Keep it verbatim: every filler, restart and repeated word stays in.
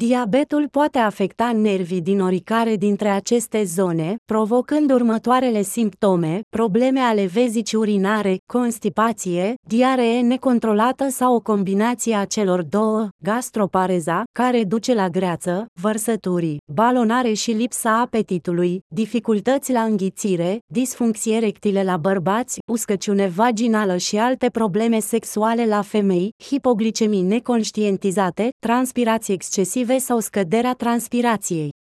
Diabetul poate afecta nervii din oricare dintre aceste zone, provocând următoarele simptome: probleme ale vezicii urinare, constipație, diaree necontrolată sau o combinație a celor două, gastropareza, care duce la greață, vărsături, balonare și lipsa apetitului, dificultăți la înghițire, disfuncție erectile la bărbați, uscăciune vaginală și alte probleme sexuale la femei, hipoglicemii neconștientizate, transpirații excesive sau scăderea transpirației.